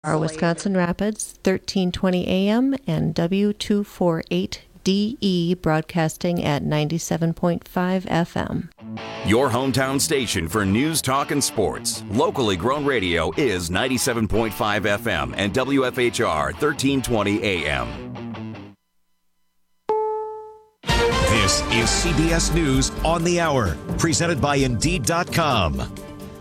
Our Wisconsin Rapids, 1320 AM and W248DE broadcasting at 97.5 FM. Your hometown station for news, talk, and sports. Locally grown radio is 97.5 FM and WFHR 1320 AM. This is CBS News on the Hour, presented by Indeed.com.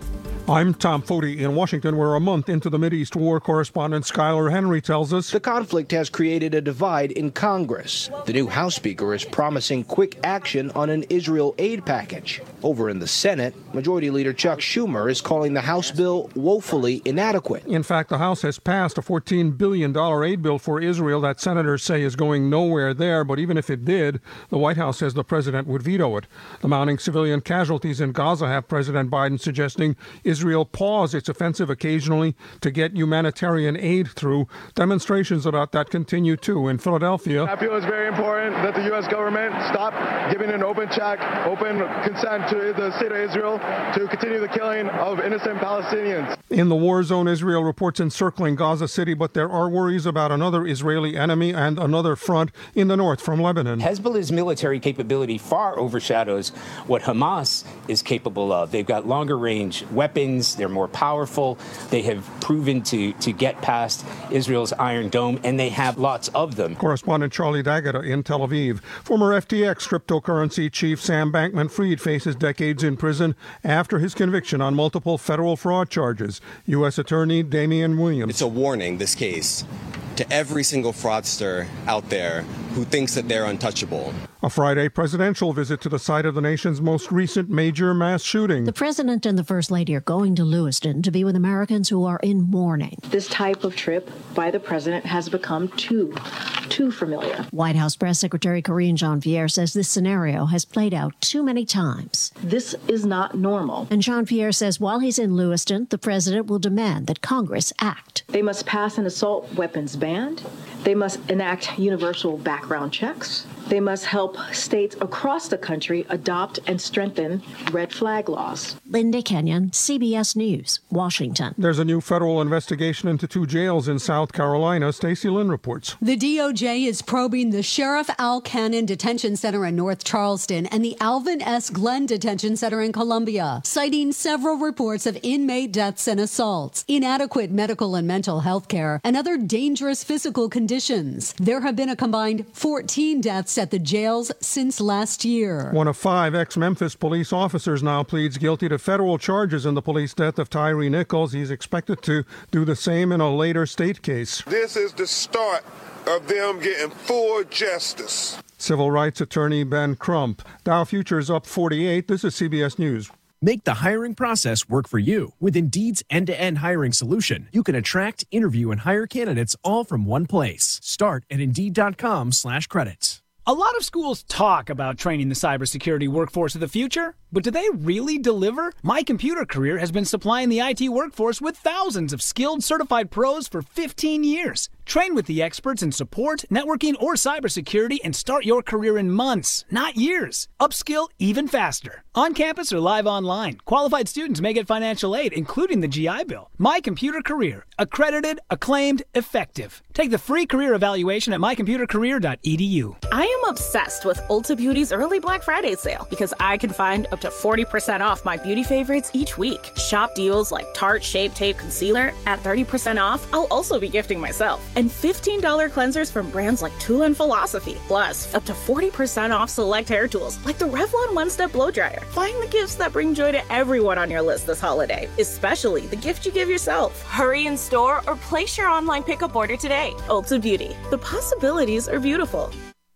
I'm Tom Foti in Washington, where a month into the Mideast war, correspondent Skylar Henry tells us the conflict has created a divide in Congress. The new House Speaker is promising quick action on an Israel aid package. Over in the Senate, Majority Leader Chuck Schumer is calling the House bill woefully inadequate. In fact, the House has passed a $14 billion aid bill for Israel that senators say is going nowhere there, but even if it did, the White House says the president would veto it. The mounting civilian casualties in Gaza have President Biden suggesting Israel pause its offensive occasionally to get humanitarian aid through. Demonstrations about that continue, too. In Philadelphia, I feel it's very important that the U.S. government stop giving an open check, open consent to the state of Israel to continue the killing of innocent Palestinians. In the war zone, Israel reports encircling Gaza City, but there are worries about another Israeli enemy and another front in the north from Lebanon. Hezbollah's military capability far overshadows what Hamas is capable of. They've got longer range weapons. They're more powerful. They have proven to get past Israel's Iron Dome, and they have lots of them. Correspondent Charlie D'Agata in Tel Aviv. Former FTX cryptocurrency chief Sam Bankman-Fried faces decades in prison after his conviction on multiple federal fraud charges. U.S. Attorney Damian Williams. It's a warning, this case, to every single fraudster out there who thinks that they're untouchable. A Friday presidential visit to the site of the nation's most recent major mass shooting. The president and the first lady are going to Lewiston to be with Americans who are in mourning. This type of trip by the president has become too familiar. White House Press Secretary Karine Jean-Pierre says this scenario has played out too many times. This is not normal. And Jean-Pierre says while he's in Lewiston, the president will demand that Congress act. They must pass an assault weapons ban. They must enact universal background checks. They must help states across the country adopt and strengthen red flag laws. Linda Kenyon, CBS News, Washington. There's a new federal investigation into two jails in South Carolina. Stacey Lynn reports. The DOJ is probing the Sheriff Al Cannon Detention Center in North Charleston and the Alvin S. Glenn Detention Center in Columbia, citing several reports of inmate deaths and assaults, inadequate medical and mental health care, and other dangerous physical conditions. There have been a combined 14 deaths at the jails since last year. One of 5 ex-Memphis police officers now pleads guilty to federal charges in the police death of Tyree Nichols. He's expected to do the same in a later state case. This is the start of them getting full justice. Civil rights attorney Ben Crump. Dow Futures up 48. This is CBS News. Make the hiring process work for you. With Indeed's end-to-end hiring solution, you can attract, interview, and hire candidates all from one place. Start at Indeed.com/credits. A lot of schools talk about training the cybersecurity workforce of the future, but do they really deliver? My Computer Career has been supplying the IT workforce with thousands of skilled, certified pros for 15 years. Train with the experts in support, networking, or cybersecurity and start your career in months, not years. Upskill even faster. On campus or live online, qualified students may get financial aid, including the GI Bill. My Computer Career. Accredited, acclaimed, effective. Take the free career evaluation at mycomputercareer.edu. I am obsessed with Ulta Beauty's early Black Friday sale because I can find up to 40% off my beauty favorites each week. Shop deals like Tarte Shape Tape Concealer at 30% off. I'll also be gifting myself. And $15 cleansers from brands like Tula and Philosophy. Plus, up to 40% off select hair tools like the Revlon One Step Blow Dryer. Find the gifts that bring joy to everyone on your list this holiday, especially the gift you give yourself. Hurry in store or place your online pickup order today. Ulta Beauty. The possibilities are beautiful.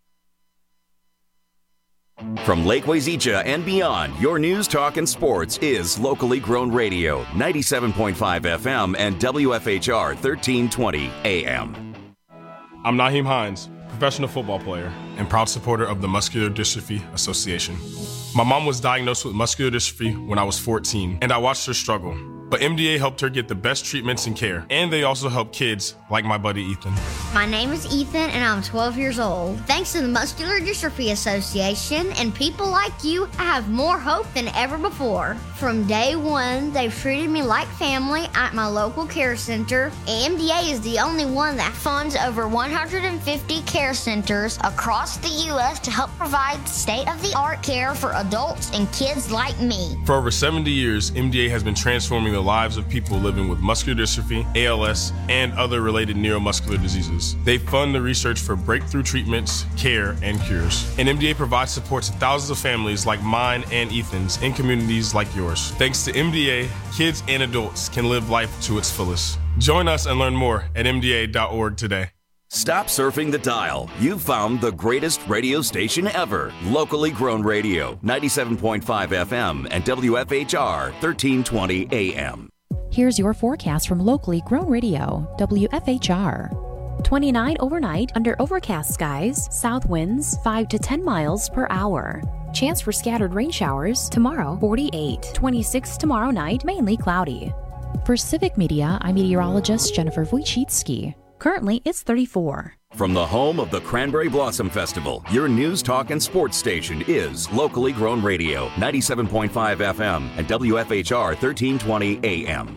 From Lake Wazeecha and beyond, your news, talk, and sports is locally grown radio, 97.5 FM and WFHR 1320 AM. I'm Naheem Hines, professional football player and proud supporter of the Muscular Dystrophy Association. My mom was diagnosed with muscular dystrophy when I was 14, and I watched her struggle. But MDA helped her get the best treatments and care. And they also help kids like my buddy Ethan. My name is Ethan, and I'm 12 years old. Thanks to the Muscular Dystrophy Association and people like you, I have more hope than ever before. From day one, they've treated me like family at my local care center. MDA is the only one that funds over 150 care centers across the U.S. to help provide state-of-the-art care for adults and kids like me. For over 70 years, MDA has been transforming the lives of people living with muscular dystrophy, ALS, and other related neuromuscular diseases. They fund the research for breakthrough treatments, care, and cures. And MDA provides support to thousands of families like mine and Ethan's in communities like yours. Thanks to MDA, kids and adults can live life to its fullest. Join us and learn more at MDA.org today. Stop surfing the dial. You've found the greatest radio station ever. Locally grown radio, 97.5 FM and WFHR 1320 AM. Here's your forecast from Locally Grown Radio, WFHR. 29 overnight under overcast skies, south winds 5 to 10 miles per hour. Chance for scattered rain showers tomorrow, 48. 26 tomorrow night, mainly cloudy. For Civic Media, I'm meteorologist Jennifer Wojcicki. Currently, it's 34. From the home of the Cranberry Blossom Festival, your news, talk, and sports station is Locally Grown Radio, 97.5 FM and WFHR 1320 AM.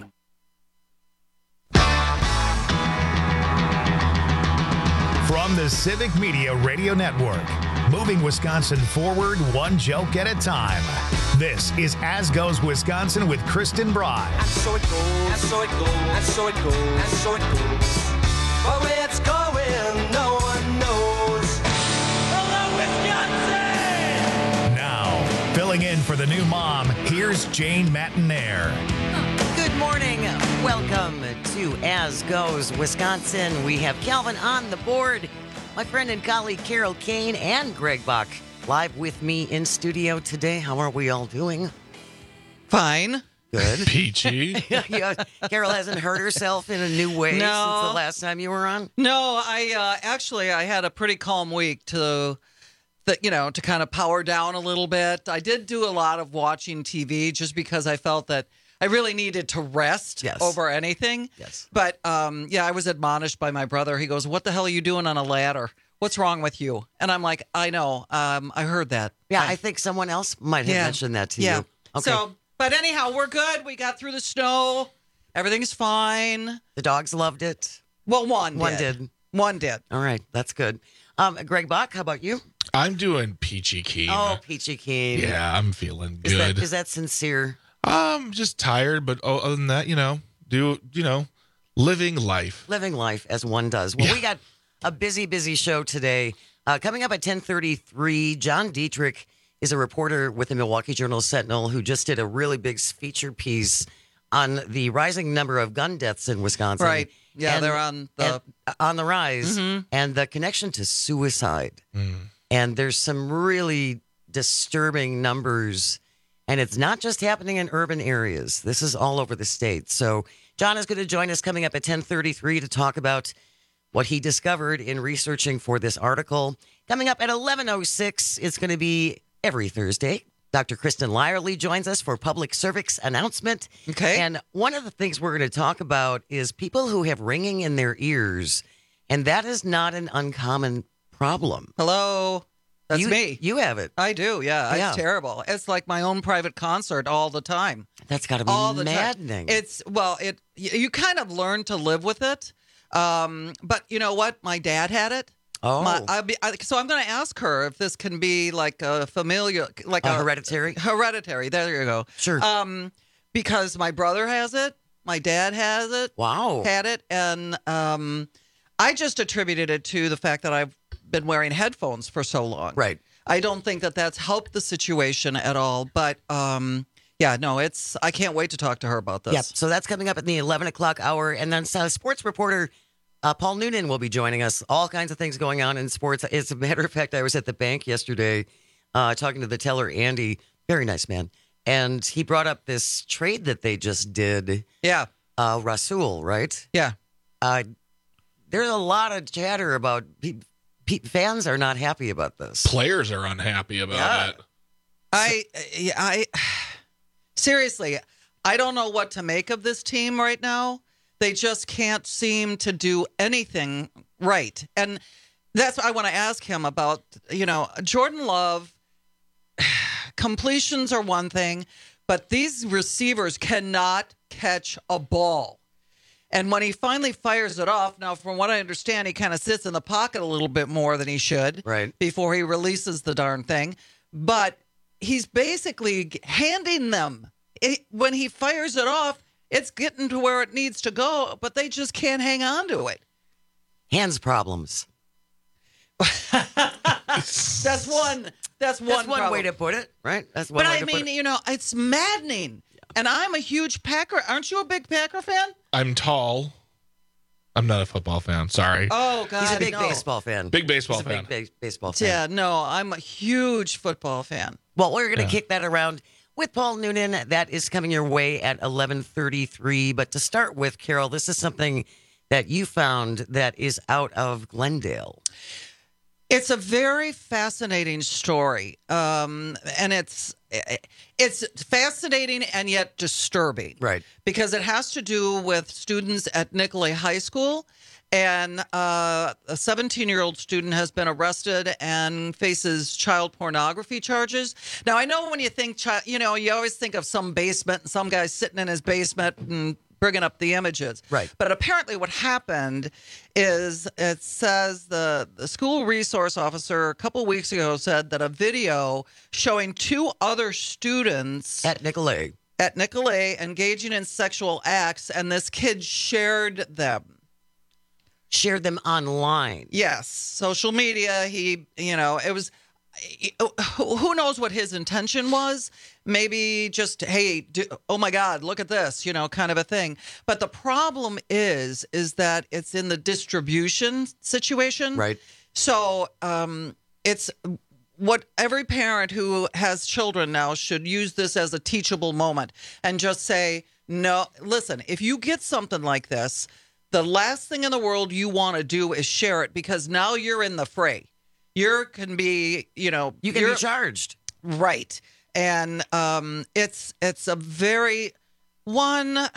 From the Civic Media Radio Network, moving Wisconsin forward one joke at a time. This is As Goes Wisconsin with Kristen Broad. And so it goes, and so it goes, and so it goes, and so it goes. But where it's going, no one knows. Hello, Wisconsin! Now, filling in for the new mom, here's Jane Matinaire. Good morning. Welcome to As Goes Wisconsin. We have Calvin on the board, my friend and colleague Carol Kane, and Greg Bach live with me in studio today. How are we all doing? Fine. Good. Peachy. Yeah, Carol hasn't hurt herself in a new way since the last time you were on? No, I had a pretty calm week to kind of power down a little bit. I did do a lot of watching TV just because I felt that I really needed to rest over anything. Yes. But, I was admonished by my brother. He goes, "What the hell are you doing on a ladder? What's wrong with you?" And I'm like, I know. I heard that. Yeah, I think someone else might have mentioned that to you. Okay. But anyhow, we're good. We got through the snow. Everything's fine. The dogs loved it. Well, one did. One did. All right. That's good. Greg Bach, how about you? I'm doing peachy keen. Oh, peachy keen. Yeah, I'm feeling good. Is that sincere? I'm just tired, but other than that, living life. Living life as one does. Well, we got a busy show today. Coming up at 10:33, John Dietrich is a reporter with the Milwaukee Journal-Sentinel who just did a really big feature piece on the rising number of gun deaths in Wisconsin. Right. Yeah, they're on the rise, and the connection to suicide. And there's some really disturbing numbers, and it's not just happening in urban areas. This is all over the state. So John is going to join us coming up at 10:33 to talk about what he discovered in researching for this article. Coming up at 11:06, it's going to be every Thursday. Dr. Kristen Lyerly joins us for public service announcement. Okay. And one of the things we're going to talk about is people who have ringing in their ears, and that is not an uncommon problem. Hello. That's me. You have it. I do, yeah. It's terrible. It's like my own private concert all the time. That's got to be maddening. You kind of learn to live with it. But you know what? My dad had it. Oh. So I'm going to ask her if this can be like a familial, like a hereditary. Hereditary. There you go. Sure. Because my brother has it, my dad has it. Wow. Had it, and I just attributed it to the fact that I've been wearing headphones for so long. Right. I don't think that that's helped the situation at all. But I can't wait to talk to her about this. Yep. So that's coming up at the 11 o'clock hour, and then sports reporter Paul Noonan will be joining us. All kinds of things going on in sports. As a matter of fact, I was at the bank yesterday talking to the teller, Andy. Very nice man. And he brought up this trade that they just did. Yeah. Rasul, right? Yeah. There's a lot of chatter about fans are not happy about this. Players are unhappy about it. Seriously, I don't know what to make of this team right now. They just can't seem to do anything right. And that's what I want to ask him about. Jordan Love, completions are one thing, but these receivers cannot catch a ball. And when he finally fires it off, now from what I understand, he kind of sits in the pocket a little bit more than he should before he releases the darn thing. But he's basically handing them. When he fires it off, it's getting to where it needs to go, but they just can't hang on to it. Hands problems. That's one way to put it, right? That's one but way I to mean, put it. It's maddening. And I'm a huge Packer. Aren't you a big Packer fan? I'm tall. I'm not a football fan. Sorry. Oh, God. He's a big baseball fan. Big baseball fan. Big baseball fan. Yeah, no, I'm a huge football fan. Well, we're going to kick that around with Paul Noonan. That is coming your way at 11:33. But to start with, Carol, this is something that you found that is out of Glendale. It's a very fascinating story, and it's fascinating and yet disturbing, right? Because it has to do with students at Nicolet High School, and a 17-year-old student has been arrested and faces child pornography charges. Now, I know when you think, you always think of some basement and some guy sitting in his basement and bringing up the images. Right. But apparently what happened is it says the school resource officer a couple weeks ago said that a video showing two other students at Nicolet engaging in sexual acts, and this kid shared them. Shared them online. Yes. Social media. It was... Who knows what his intention was? Maybe just, hey, oh my God, look at this, kind of a thing. But the problem is that it's in the distribution situation. Right. So it's what every parent who has children now should use this as a teachable moment and just say, no, listen, if you get something like this, the last thing in the world you want to do is share it, because now you're in the fray. You can be, you can be charged. Right. And it's a very I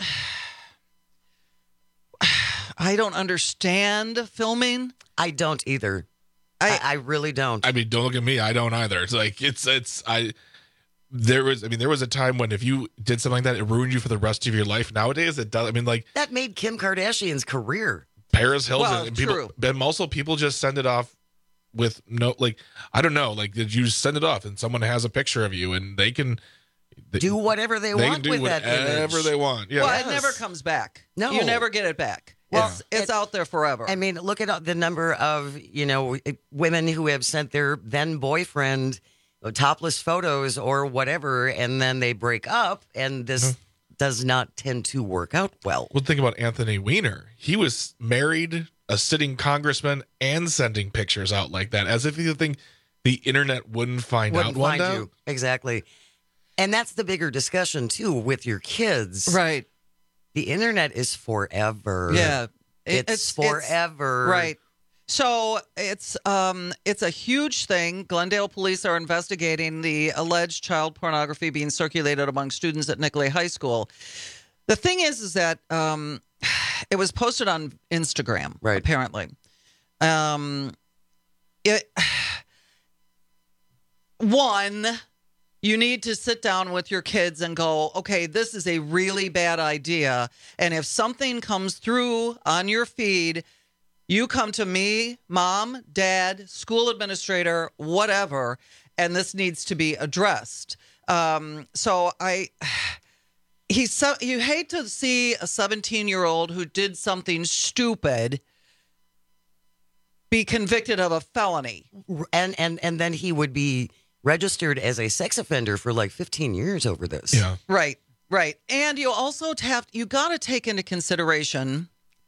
don't understand filming. I don't either. I really don't. I mean, don't look at me. I don't either. It's like there was a time when if you did something like that, it ruined you for the rest of your life. Nowadays, it does. I mean, like that made Kim Kardashian's career. Paris Hilton well, and people. True. But also, people just send it off with no, I don't know, did you send it off and someone has a picture of you and they can do whatever they want with that image. Whatever they want. Yeah. Well, it never comes back. No. You never get it back. Well, it's out there forever. I mean, look at the number of, women who have sent their then boyfriend topless photos or whatever, and then they break up, and this does not tend to work out well. Well, think about Anthony Weiner. He was married, a sitting congressman, and sending pictures out like that, as if you think the internet wouldn't find out. Exactly. And that's the bigger discussion, too, with your kids. Right. The internet is forever. Yeah. It's forever. Right. So it's a huge thing. Glendale police are investigating the alleged child pornography being circulated among students at Nicolet High School. The thing is that it was posted on Instagram, right? Apparently, you need to sit down with your kids and go, okay, this is a really bad idea. And if something comes through on your feed, you come to me, mom, dad, school administrator, whatever, and this needs to be addressed. You hate to see a 17-year-old who did something stupid be convicted of a felony. And then he would be registered as a sex offender for like 15 years over this. Yeah. Right. And you also you got to take into consideration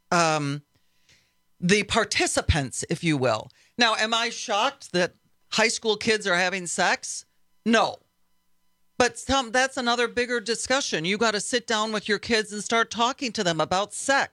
the participants, if you will. Now, am I shocked that high school kids are having sex? No. But that's another bigger discussion. You got to sit down with your kids and start talking to them about sex.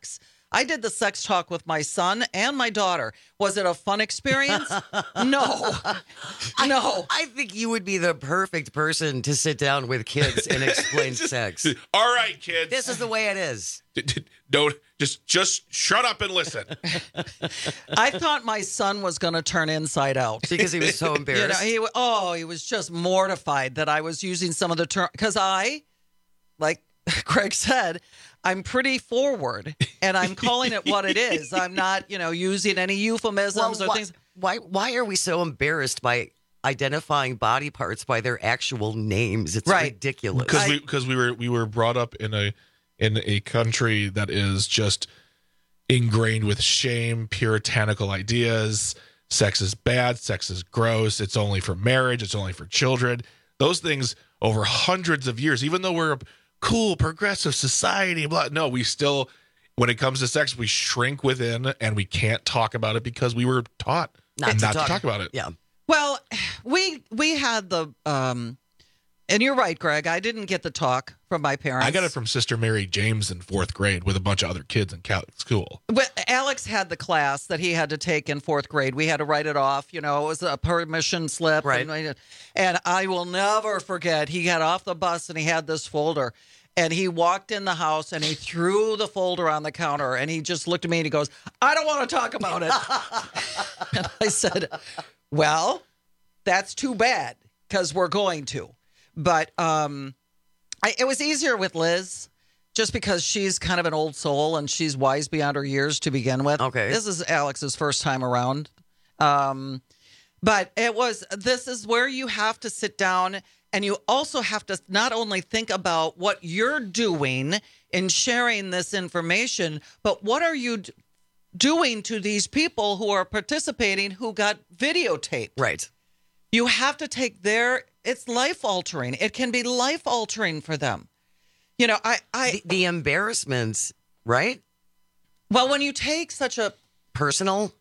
I did the sex talk with my son and my daughter. Was it a fun experience? No. No. I think you would be the perfect person to sit down with kids and explain sex. All right, kids. This is the way it is. Don't just shut up and listen. I thought my son was going to turn inside out because he was so embarrassed. He was just mortified that I was using some of the term because like Greg said, I'm pretty forward and I'm calling it what it is. I'm not, using any euphemisms or things. Why are we so embarrassed by identifying body parts by their actual names? It's ridiculous. Because we were brought up in a country that is just ingrained with shame, puritanical ideas. Sex is bad. Sex is gross. It's only for marriage. It's only for children. Those things over hundreds of years, even though we're a cool, progressive society, no, we still, when it comes to sex, we shrink within and we can't talk about it because we were taught not to talk about it. Yeah. Well, we had the, and you're right, Greg, I didn't get the talk from my parents. I got it from Sister Mary James in 4th grade with a bunch of other kids in Catholic school. But Alex had the class that he had to take in 4th grade. We had to write it off. It was a permission slip. Right. And I will never forget, he got off the bus and he had this folder. And he walked in the house and he threw the folder on the counter. And he just looked at me and he goes, I don't want to talk about it. And I said, well, that's too bad because we're going to. But it was easier with Liz just because she's kind of an old soul and she's wise beyond her years to begin with. Okay. This is Alex's first time around. But this is where you have to sit down and you also have to not only think about what you're doing in sharing this information, but what are you doing to these people who are participating who got videotaped? Right. You have to take it's life-altering. It can be life-altering for them. The embarrassments, right? Well, when you take such a personal,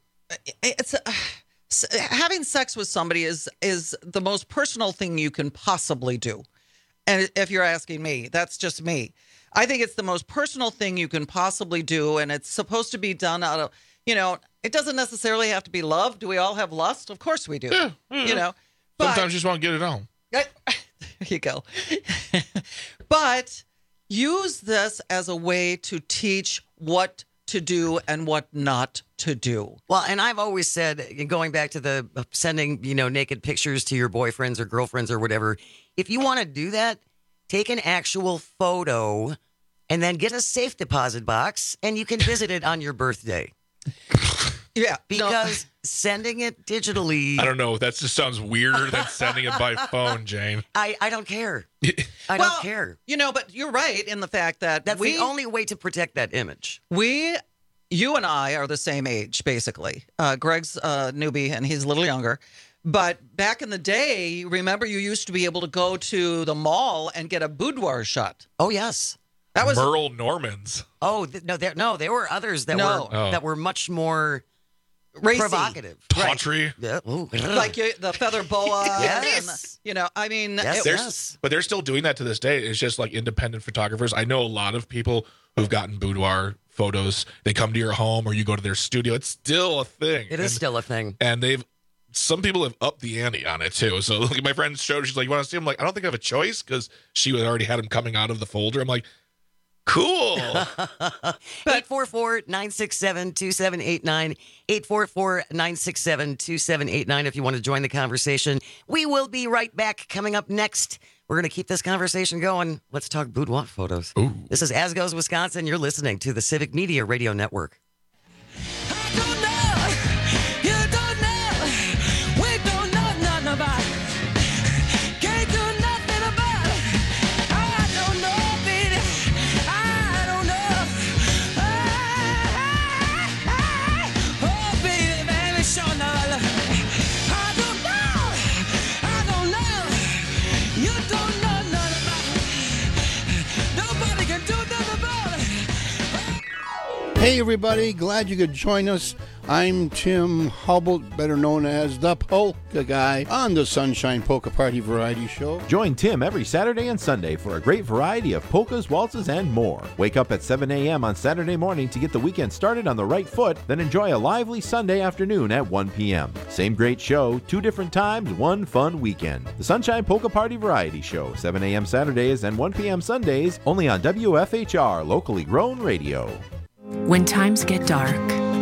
having sex with somebody is the most personal thing you can possibly do. And if you're asking me, that's just me. I think it's the most personal thing you can possibly do, and it's supposed to be done out of, it doesn't necessarily have to be love. Do we all have lust? Of course we do. Yeah. Sometimes you just want to get it on. There you go. But use this as a way to teach what to do and what not to do. Well, and I've always said, going back to the sending, naked pictures to your boyfriends or girlfriends or whatever, if you want to do that, take an actual photo and then get a safe deposit box and you can visit it on your birthday. Yeah. Because sending it digitally... I don't know. That just sounds weirder than sending it by phone, Jane. I don't care. I don't care. But you're right in the fact that that's the only way to protect that image. You and I are the same age, basically. Greg's a newbie and he's a little younger. But back in the day, remember you used to be able to go to the mall and get a boudoir shot. Oh, yes. That was Merle Norman's. Oh, there were others that were much more... racy. Provocative. Tawdry. Right. Yeah. Like the feather boa. Yes. And, but they're still doing that to this day. It's just like independent photographers. I know a lot of people who've gotten boudoir photos. They come to your home or you go to their studio. It's still a thing. It is still a thing. And some people have upped the ante on it too. So like my friend showed, she's like, you want to see him? I'm like, I don't think I have a choice because she had already had him coming out of the folder. I'm like, cool. 844-967-2789. 844-967-2789 if you want to join the conversation. We will be right back. Coming up next, we're going to keep this conversation going. Let's talk boudoir photos. Ooh. This is As Goes Wisconsin. You're listening to the Civic Media Radio Network. Hey everybody, glad you could join us. I'm Tim Hubble, better known as the Polka Guy, on the Sunshine Polka Party Variety Show. Join Tim every Saturday and Sunday for a great variety of polkas, waltzes, and more. Wake up at 7 a.m. on Saturday morning to get the weekend started on the right foot, then enjoy a lively Sunday afternoon at 1 p.m. Same great show, 2 different times, one fun weekend. The Sunshine Polka Party Variety Show, 7 a.m. Saturdays and 1 p.m. Sundays, only on WFHR, locally grown radio. When times get dark,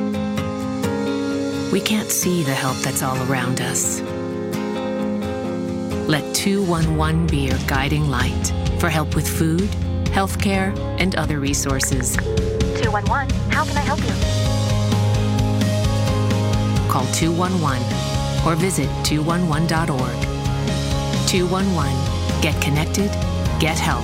we can't see the help that's all around us. Let 211 be your guiding light for help with food, healthcare, and other resources. 211, how can I help you? Call 211 or visit 211.org. 211, get connected, get help.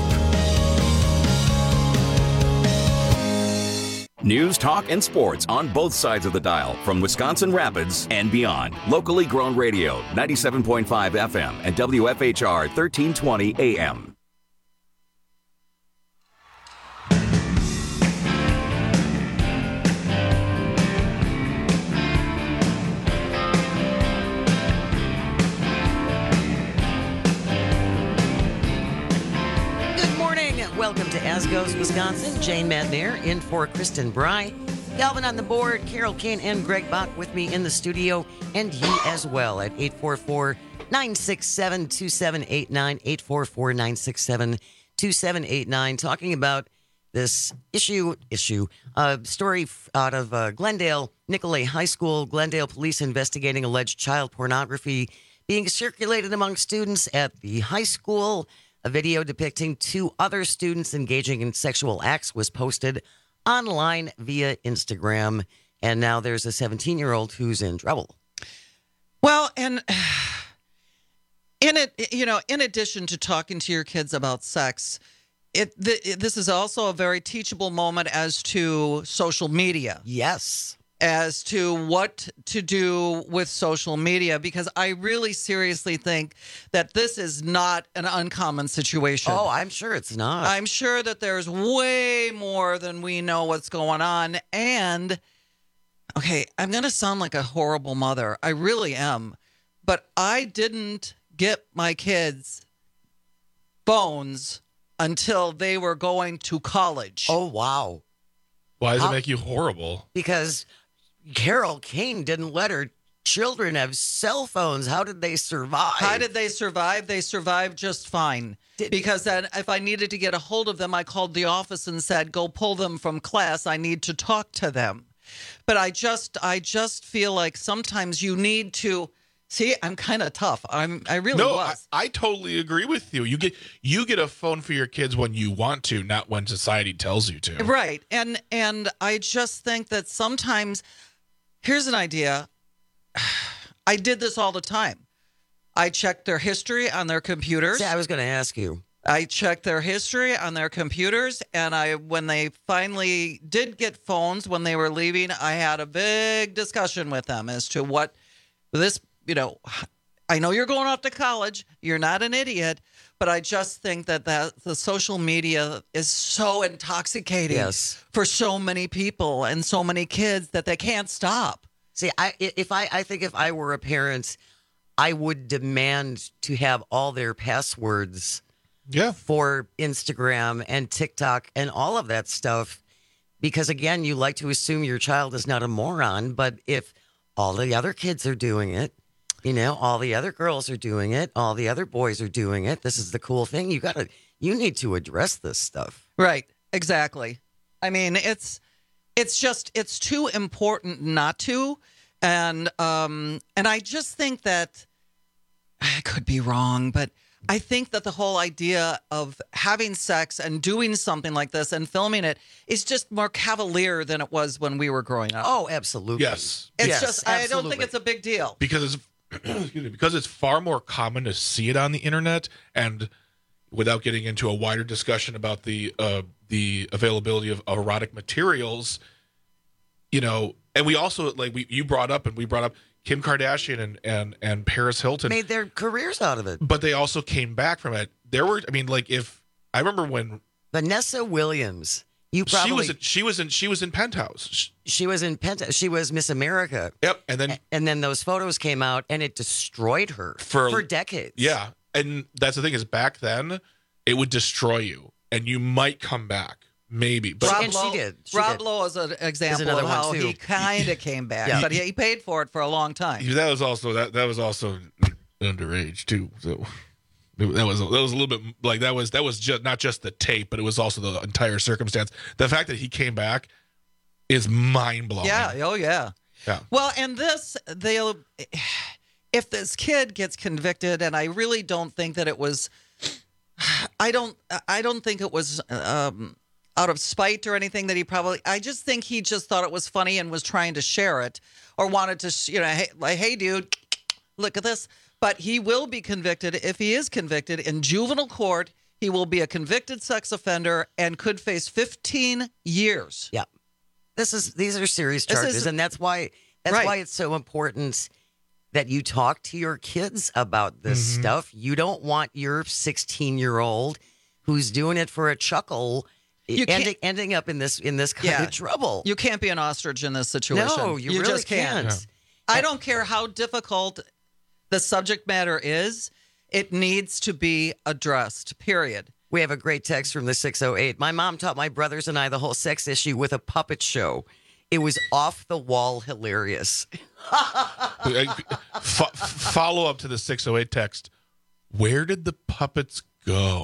News, talk, and sports on both sides of the dial from Wisconsin Rapids and beyond. Locally grown radio, 97.5 FM and WFHR 1320 AM. Welcome to As Goes Wisconsin. Jane Madnair in for Kristen Bry. Galvin on the board, Carol Kane and Greg Bach with me in the studio, and you as well at 844-967-2789, 844-967-2789, talking about this story out of Glendale, Nicolay High School. Glendale police investigating alleged child pornography being circulated among students at the high school. A video depicting 2 other students engaging in sexual acts was posted online via Instagram, and now there's a 17-year-old who's in trouble. Well, and in addition to talking to your kids about sex, this is also a very teachable moment as to social media. Yes. As to what to do with social media, because I really seriously think that this is not an uncommon situation. Oh, I'm sure it's not. I'm sure that there's way more than we know what's going on. And, okay, I'm going to sound like a horrible mother. I really am. But I didn't get my kids phones until they were going to college. Oh, wow. Why does it make you horrible? Because Carol Kane didn't let her children have cell phones. How did they survive? How did they survive? They survived just fine. Because then if I needed to get a hold of them, I called the office and said, go pull them from class. I need to talk to them. But I just feel like sometimes you need to see, I'm kind of tough. I really was. I totally agree with you. You get a phone for your kids when you want to, not when society tells you to. Right. And I just think that sometimes, here's an idea. I did this all the time. I checked their history on their computers. Yeah, I was going to ask you. I checked their history on their computers, and when they finally did get phones when they were leaving, I had a big discussion with them as to what this, I know you're going off to college. You're not an idiot, but I just think that the social media is so intoxicating for so many people and so many kids that they can't stop. See, I think if I were a parent, I would demand to have all their passwords for Instagram and TikTok and all of that stuff. Because, again, you like to assume your child is not a moron. But if all the other kids are doing it, all the other girls are doing it, all the other boys are doing it, this is the cool thing. You need to address this stuff. Right. Exactly. I mean, it's too important not to. And I just think that I could be wrong, but I think that the whole idea of having sex and doing something like this and filming it is just more cavalier than it was when we were growing up. Oh, absolutely. Yes. It's just, absolutely. I don't think it's a big deal. Because it's far more common to see it on the internet, and without getting into a wider discussion about the availability of erotic materials, and we also, we brought up Kim Kardashian and Paris Hilton made their careers out of it, but they also came back from it. There were, if I remember when Vanessa Williams, You probably she was in Penthouse. She was in Penthouse. She was Miss America. Yep, and then those photos came out, and it destroyed her for decades. Yeah, and that's the thing is back then it would destroy you, and you might come back. Maybe, but she did. Rob Lowe is an example of how he kind of came back, but he paid for it for a long time. That was also underage too. So that was a little bit like that was just not just the tape, but it was also the entire circumstance. The fact that he came back is mind blowing. Yeah. Oh yeah. Yeah. Well, and if this kid gets convicted, and I really don't think that it was, I don't think it was. Out of spite or anything that I just think he just thought it was funny and was trying to share it or wanted to, hey, dude, look at this. But he will be convicted. If he is convicted in juvenile court, he will be a convicted sex offender and could face 15 years. Yeah. These are serious charges. And that's why it's so important that you talk to your kids about this stuff. You don't want your 16-year-old who's doing it for a chuckle ending up in this kind of trouble. You can't be an ostrich in this situation. No, you really just can't. Yeah. I don't care how difficult the subject matter is. It needs to be addressed, period. We have a great text from the 608. My mom taught my brothers and I the whole sex issue with a puppet show. It was off the wall hilarious. Follow up to the 608 text. Where did the puppets go?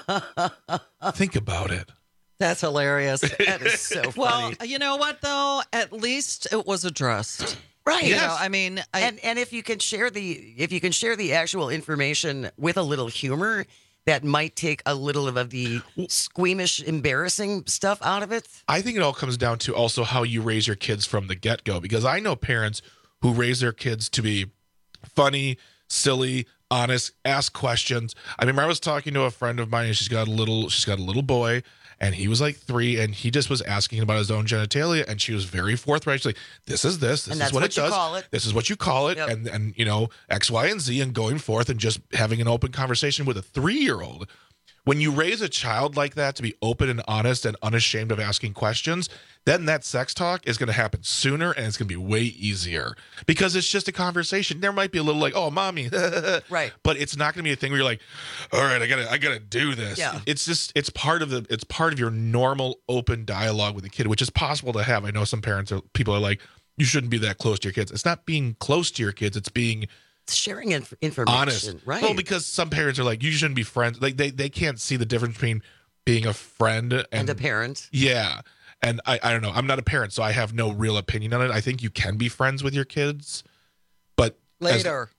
Think about it. That's hilarious. That is so funny. Well, you know what though? At least it was addressed. Right. You know, I mean, and if you can share the actual information with a little humor, that might take a little of the squeamish, embarrassing stuff out of it. I think it all comes down to also how you raise your kids from the get-go, because I know parents who raise their kids to be funny, silly, honest, ask questions. I remember I was talking to a friend of mine, and she's got a little boy, and he was like 3, and he just was asking about his own genitalia, and she was very forthright. She's like, this is what it does. This is what you call it. Yep. And X, Y, and Z, and going forth and just having an open conversation with a 3-year-old. When you raise a child like that to be open and honest and unashamed of asking questions, then that sex talk is going to happen sooner, and it's going to be way easier because it's just a conversation. There might be a little like, oh, mommy, right? But it's not going to be a thing where you're like, all right, I gotta do this. Yeah. It's part of your normal open dialogue with the kid, which is possible to have. I know some people are like, you shouldn't be that close to your kids. It's not being close to your kids. It's being sharing information, honest, right? Well, because some parents are like, you shouldn't be friends. Like they can't see the difference between being a friend and a parent. Yeah, and I don't know. I'm not a parent, so I have no real opinion on it. I think you can be friends with your kids, but later.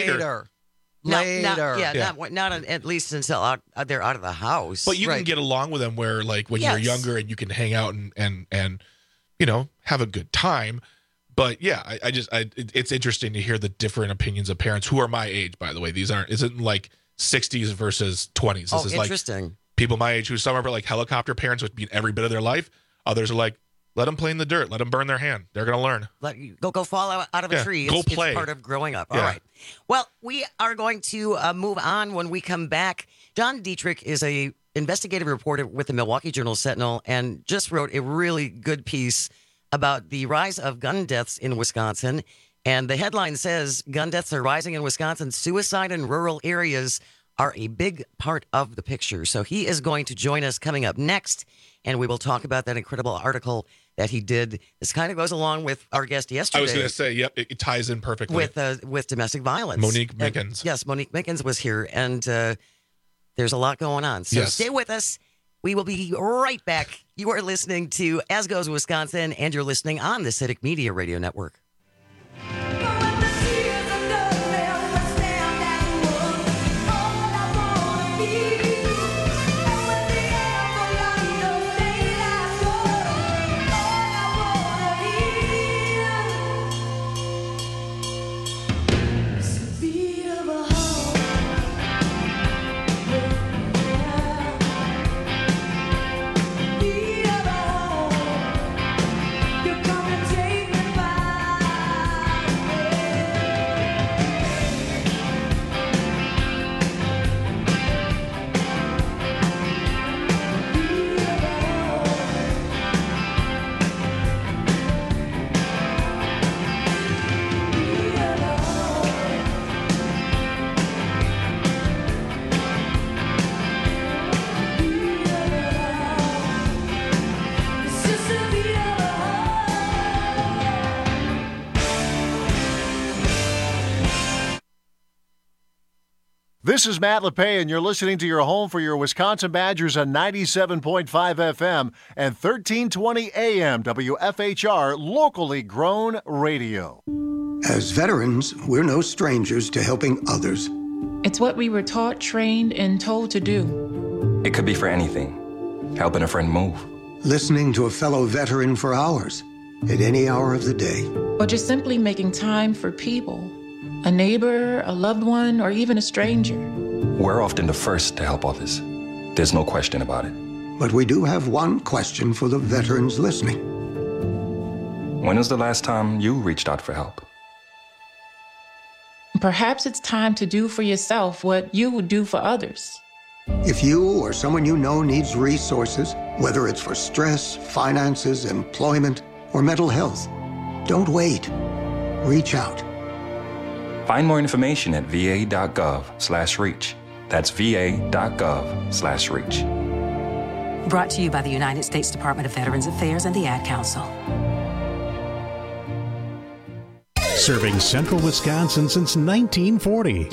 Not at least until they're out of the house. But you can get along with them where, like, when you're younger and you can hang out and have a good time. But yeah, it's interesting to hear the different opinions of parents who are my age, by the way. Isn't like 60s versus 20s. This is interesting. Like people my age who some are like helicopter parents, which mean every bit of their life. Others are like, let them play in the dirt. Let them burn their hand. They're going to learn. Let you go fall out of a tree. Go play. It's part of growing up. All right. Well, we are going to move on when we come back. John Dietrich is a investigative reporter with the Milwaukee Journal-Sentinel and just wrote a really good piece about the rise of gun deaths in Wisconsin. And the headline says, gun deaths are rising in Wisconsin. Suicide in rural areas are a big part of the picture. So he is going to join us coming up next, and we will talk about that incredible article that he did. This kind of goes along with our guest yesterday. I was going to say, yep, it ties in perfectly. With domestic violence. Monique Mickens. Yes, Monique Mickens was here, and there's a lot going on. So stay with us. We will be right back. You are listening to As Goes Wisconsin, and you're listening on the Civic Media Radio Network. This is Matt LePay, and you're listening to your home for your Wisconsin Badgers on 97.5 FM and 1320 AM WFHR, locally grown radio. As veterans, we're no strangers to helping others. It's what we were taught, trained, and told to do. It could be for anything. Helping a friend move. Listening to a fellow veteran for hours, at any hour of the day. Or just simply making time for people. A neighbor, a loved one, or even a stranger. We're often the first to help others. There's no question about it. But we do have one question for the veterans listening. When was the last time you reached out for help? Perhaps it's time to do for yourself what you would do for others. If you or someone you know needs resources, whether it's for stress, finances, employment, or mental health, don't wait. Reach out. Find more information at va.gov/reach. That's va.gov/reach. Brought to you by the United States Department of Veterans Affairs and the Ad Council. Serving central Wisconsin since 1940.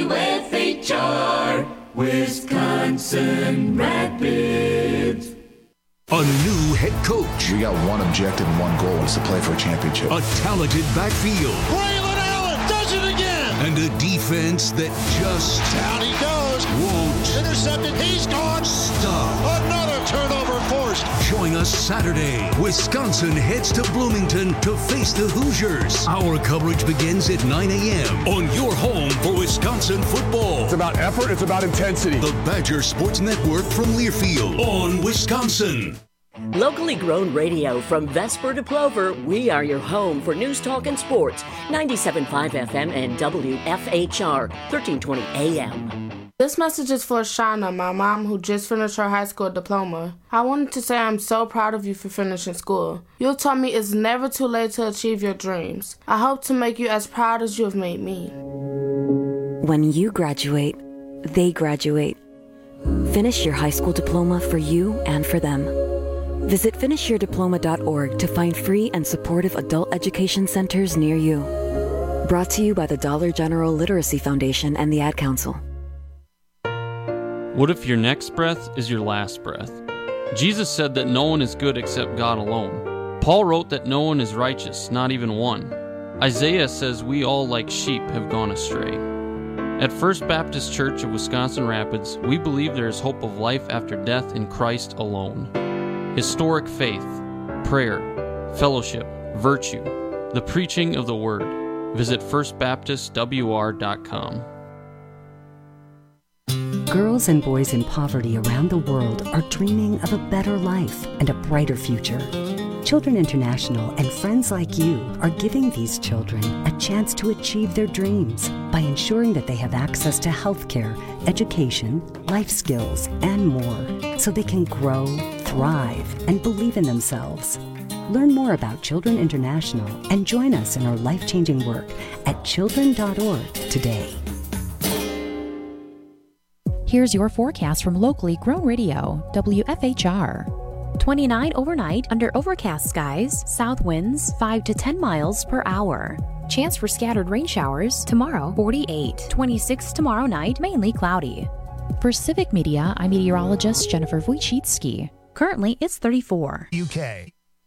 WFHR, Wisconsin Rapids. A new head coach. We got one objective and one goal, is to play for a championship. A talented backfield. Braylon Allen does it again. And a defense that just... Down he goes. Won't. Intercepted. He's gone. Stop. Another turnover forced. Join us Saturday. Wisconsin heads to Bloomington to face the Hoosiers. Our coverage begins at 9 a.m. on your home for Wisconsin football. It's about effort. It's about intensity. The Badger Sports Network from Learfield on Wisconsin. Locally grown radio from Vesper to Plover, we are your home for news, talk, and sports. 97.5 FM and WFHR, 1320 AM. This message is for Shauna, my mom, who just finished her high school diploma. I wanted to say I'm so proud of you for finishing school. You taught me it's never too late to achieve your dreams. I hope to make you as proud as you have made me. When you graduate, they graduate. Finish your high school diploma for you and for them. Visit finishyourdiploma.org to find free and supportive adult education centers near you. Brought to you by the Dollar General Literacy Foundation and the Ad Council. What if your next breath is your last breath? Jesus said that no one is good except God alone. Paul wrote that no one is righteous, not even one. Isaiah says we all like sheep have gone astray. At First Baptist Church of Wisconsin Rapids, we believe there is hope of life after death in Christ alone. Historic faith, prayer, fellowship, virtue, the preaching of the Word. Visit firstbaptistwr.com. Girls and boys in poverty around the world are dreaming of a better life and a brighter future. Children International and friends like you are giving these children a chance to achieve their dreams by ensuring that they have access to health care, education, life skills, and more, so they can grow, thrive, and believe in themselves. Learn more about Children International and join us in our life-changing work at children.org today. Here's your forecast from locally grown radio, WFHR. 29 overnight under overcast skies, south winds 5 to 10 miles per hour. Chance for scattered rain showers tomorrow, 48. 26 tomorrow night, mainly cloudy. For Civic Media, I'm meteorologist Jennifer Wojcicki. Currently, it's 34. UK.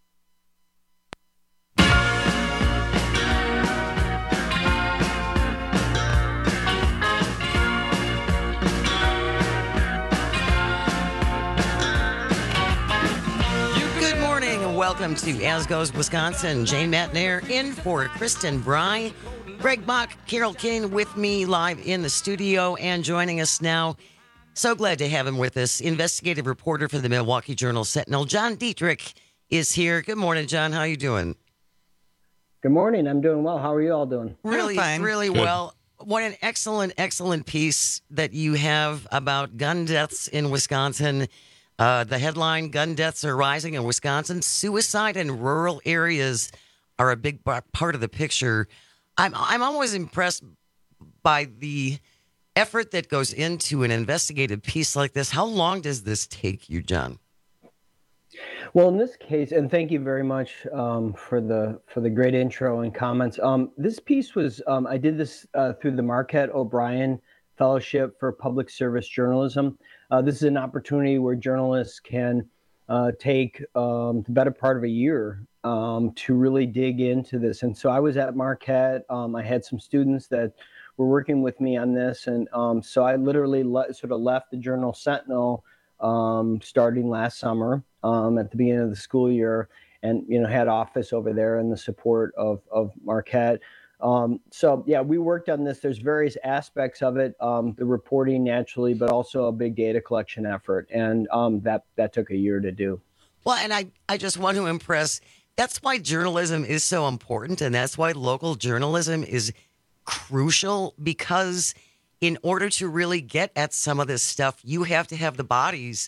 Welcome to As Goes Wisconsin. Jane Matnair in for Kristen Bry. Greg Bach, Carol King with me live in the studio and joining us now. So glad to have him with us. Investigative reporter for the Milwaukee Journal Sentinel, John Dietrich, is here. Good morning, John. How are you doing? Good morning. I'm doing well. How are you all doing? Really well. What an excellent piece that you have about gun deaths in Wisconsin. The headline, gun deaths are rising in Wisconsin. Suicide in rural areas are a big part of the picture. I'm always impressed by the effort that goes into an investigative piece like this. How long does this take you, John? Well, in this case, and thank you very much for the great intro and comments. This piece was I did this through the Marquette O'Brien Fellowship for Public Service Journalism. This is an opportunity where journalists can take the better part of a year to really dig into this. And so I was at Marquette. I had some students that were working with me on this. And so I literally sort of left the Journal Sentinel starting last summer at the beginning of the school year, and, had office over there in the support of Marquette. So yeah, we worked on this. There's various aspects of it, the reporting naturally, but also a big data collection effort. And that took a year to do. Well, and I just want to impress, that's why journalism is so important. And that's why local journalism is crucial, because in order to really get at some of this stuff, you have to have the bodies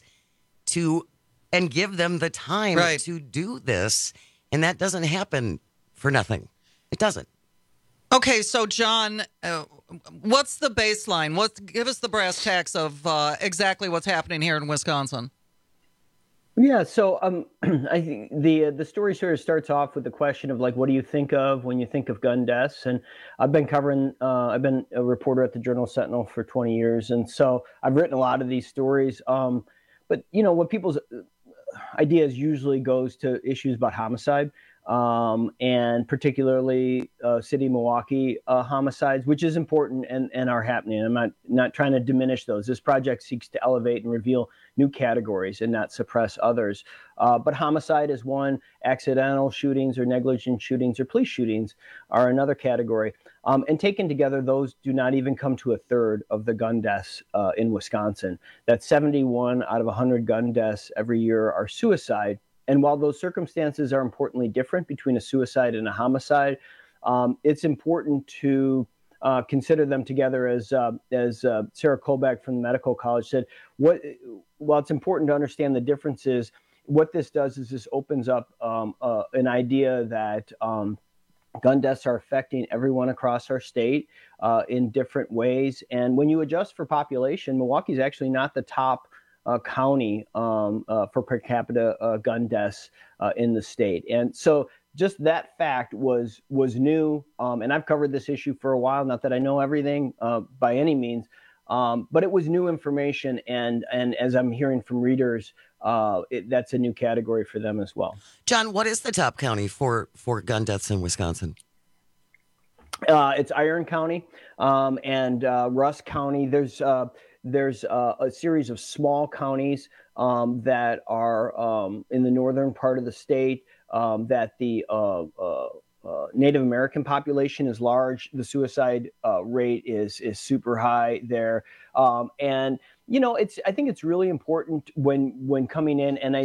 and give them the time to do this. And that doesn't happen for nothing. It doesn't. Okay, so John, what's the baseline? Give us the brass tacks of exactly what's happening here in Wisconsin. Yeah, so I think the story sort of starts off with the question of, like, what do you think of when you think of gun deaths? And I've been a reporter at the Journal Sentinel for 20 years, and so I've written a lot of these stories. But what people's ideas usually goes to issues about homicide. And particularly city Milwaukee homicides, which is important and are happening. I'm not trying to diminish those. This project seeks to elevate and reveal new categories and not suppress others. But homicide is one. Accidental shootings or negligent shootings or police shootings are another category. And taken together, those do not even come to a third of the gun deaths in Wisconsin. That's 71 out of 100 gun deaths every year are suicide. And while those circumstances are importantly different between a suicide and a homicide, it's important to consider them together, as Sarah Kolbeck from the Medical College said. While it's important to understand the differences, what this does is this opens up an idea that gun deaths are affecting everyone across our state in different ways. And when you adjust for population, Milwaukee is actually not the top county for per capita gun deaths in the state. And so just that fact was new. And I've covered this issue for a while, not that I know everything by any means, but it was new information. And as I'm hearing from readers, that's a new category for them as well. John, what is the top county for gun deaths in Wisconsin? It's Iron County and Rusk County. There's a series of small counties that are in the northern part of the state that the Native American population is large. The suicide rate is super high there. And I think it's really important when coming in, and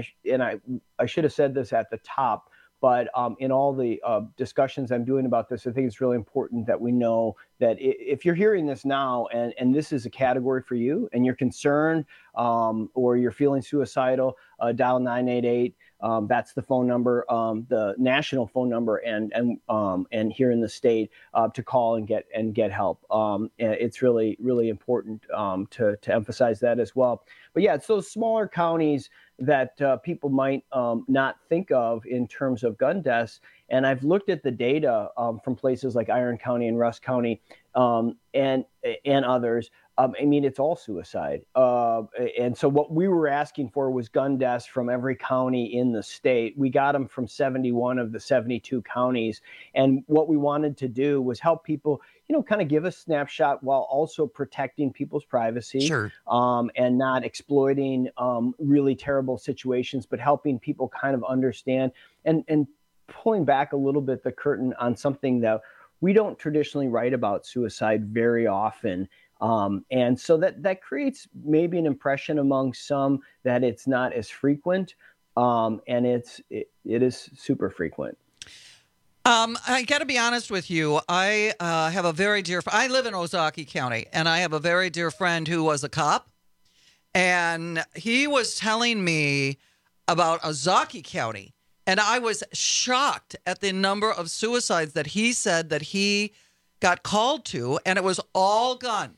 I should have said this at the top. But in all the discussions I'm doing about this, I think it's really important that we know that if you're hearing this now and this is a category for you and you're concerned or you're feeling suicidal, dial 988. That's the phone number, the national phone number, and here in the state to call and get help. It's really, really important to emphasize that as well. But yeah, it's those smaller counties that people might not think of in terms of gun deaths. And I've looked at the data from places like Iron County and Rusk County and others. It's all suicide. And so what we were asking for was gun deaths from every county in the state. We got them from 71 of the 72 counties. And what we wanted to do was help people, kind of give a snapshot while also protecting people's privacy. Sure. And not exploiting really terrible situations, but helping people kind of understand and pulling back a little bit the curtain on something that we don't traditionally write about, suicide, very often. And so that creates maybe an impression among some that it's not as frequent, and it is super frequent. I got to be honest with you. I have a very dear. I live in Ozaukee County, and I have a very dear friend who was a cop, and he was telling me about Ozaukee County, and I was shocked at the number of suicides that he said that he got called to, and it was all gun.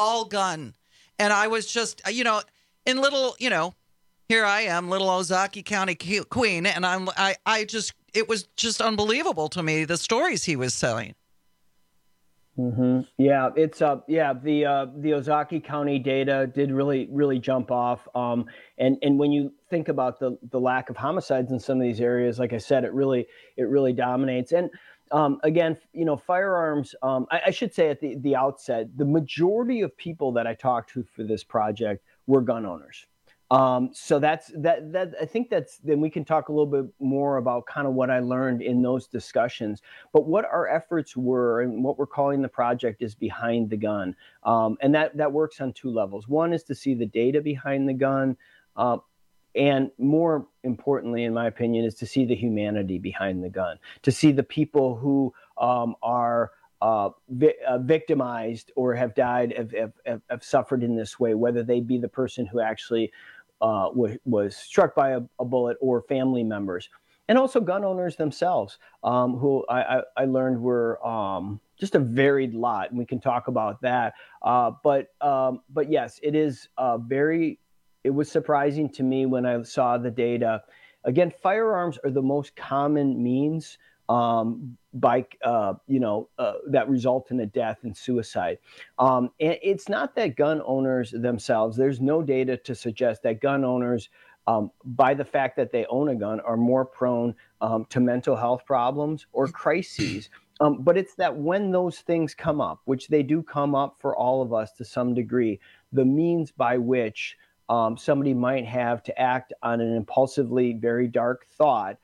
And I was just, in little, here I am, little Ozaukee County queen, and it was just unbelievable to me, the stories he was telling. Mm-hmm. Yeah, it's the Ozaki County data did really jump off. And when you think about the lack of homicides in some of these areas, like I said, it really dominates. And again, firearms. I should say at the outset, the majority of people that I talked to for this project were gun owners. So that's that. I think then we can talk a little bit more about kind of what I learned in those discussions. But what our efforts were and what we're calling the project is Behind the Gun. And that works on two levels. One is to see the data behind the gun. And more importantly, in my opinion, is to see the humanity behind the gun, to see the people who are victimized or have died, have suffered in this way, whether they be the person who actually was struck by a bullet or family members, and also gun owners themselves, who I learned were just a varied lot, and we can talk about that. But yes, it is it was surprising to me when I saw the data. Again, firearms are the most common means that result in a death and suicide. And it's not that gun owners themselves, there's no data to suggest that gun owners, by the fact that they own a gun, are more prone to mental health problems or crises. But it's that when those things come up, which they do come up for all of us to some degree, the means by which somebody might have to act on an impulsively very dark thought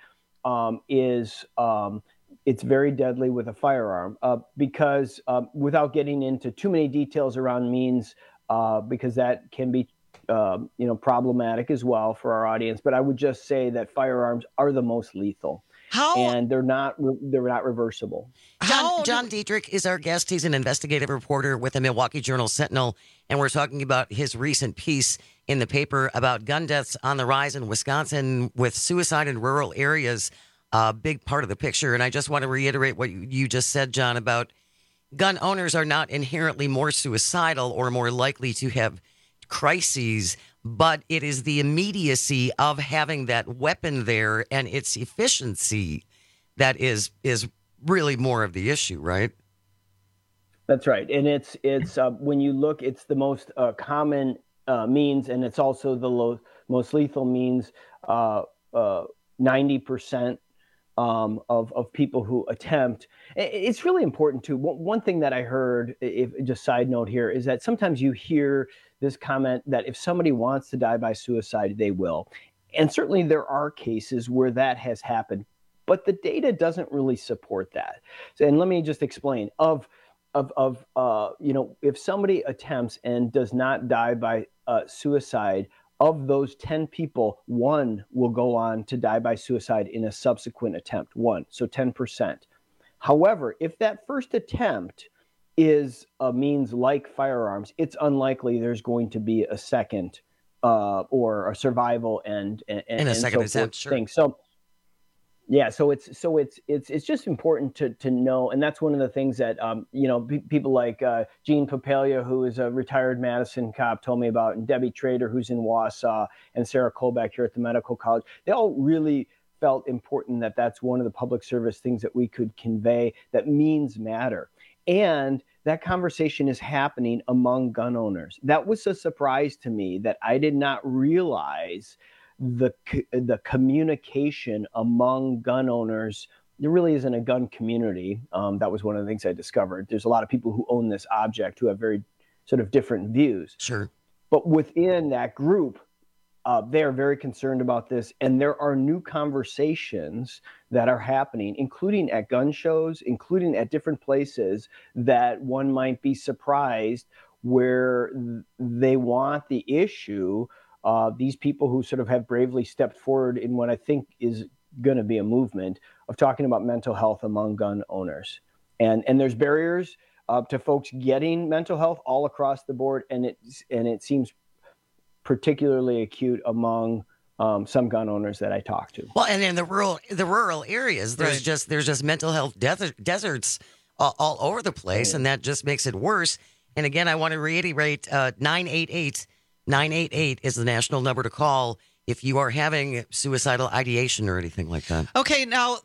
it's very deadly with a firearm, because without getting into too many details around means, because that can be problematic as well for our audience. But I would just say that firearms are the most lethal. And they're not reversible. John Dietrich is our guest. He's an investigative reporter with the Milwaukee Journal-Sentinel, and we're talking about his recent piece in the paper about gun deaths on the rise in Wisconsin, with suicide in rural areas a big part of the picture. And I just want to reiterate what you just said, John, about gun owners are not inherently more suicidal or more likely to have crises, but it is the immediacy of having that weapon there and its efficiency that is really more of the issue, right? That's right. And it's when you look, it's the most common means, and it's also the most lethal means. 90% of people who attempt. It's really important too. One thing that I heard, just side note here, is that sometimes you hear this comment that if somebody wants to die by suicide, they will. And certainly there are cases where that has happened, but the data doesn't really support that. And let me just explain. If somebody attempts and does not die by suicide, of those 10 people, 1 will go on to die by suicide in a subsequent attempt. 1, so 10%. However, if that first attempt is a means like firearms, it's unlikely there's going to be a second or a survival and a second attempt. Sure. Thing. So yeah, so it's just important to know, and that's one of the things that people like Gene Papalia, who is a retired Madison cop, told me about, and Debbie Trader, who's in Wausau, and Sarah Kolbeck here at the Medical College. They all really felt important that that's one of the public service things that we could convey, that means matter, and that conversation is happening among gun owners. That was a surprise to me, that I did not realize the communication among gun owners. There really isn't a gun community. That was one of the things I discovered. There's a lot of people who own this object who have very sort of different views. Sure. But within that group, they are very concerned about this. And there are new conversations that are happening, including at gun shows, including at different places, that one might be surprised, where they want the issue. These people who sort of have bravely stepped forward in what I think is going to be a movement of talking about mental health among gun owners. And there's barriers to folks getting mental health all across the board, and it seems particularly acute among some gun owners that I talk to. Well, and in the rural areas, there's just mental health deserts all over the place, and that just makes it worse. And again, I want to reiterate 988 is the national number to call if you are having suicidal ideation or anything like that. Okay, now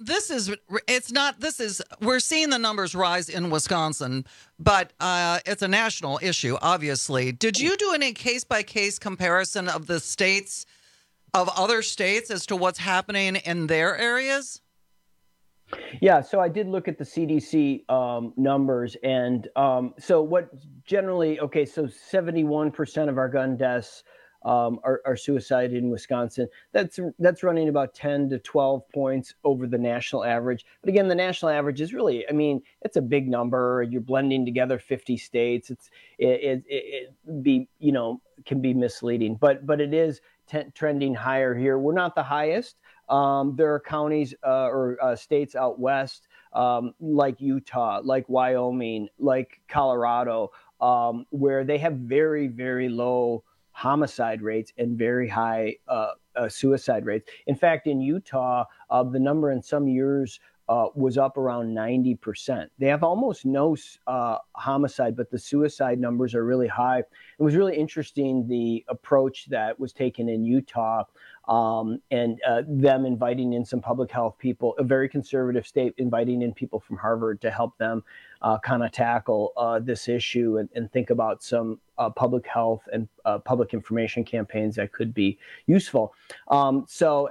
we're seeing the numbers rise in Wisconsin, but it's a national issue, obviously. Did you do any case-by-case comparison of the states, of other states, as to what's happening in their areas? Yeah, so I did look at the CDC numbers, and so what generally, so 71% of our gun deaths are suicide in Wisconsin. That's running about 10 to 12 points over the national average. But again, the national average is really, it's a big number. You're blending together 50 states. It can be misleading, but it is trending higher here. We're not the highest. There are counties or states out west like Utah, like Wyoming, like Colorado, where they have very, very low homicide rates and very high suicide rates. In fact, in Utah, the number in some years was up around 90%. They have almost no homicide, but the suicide numbers are really high. It was really interesting, the approach that was taken in Utah, and them inviting in some public health people, a very conservative state, inviting in people from Harvard to help them kind of tackle this issue and think about some public health and public information campaigns that could be useful. And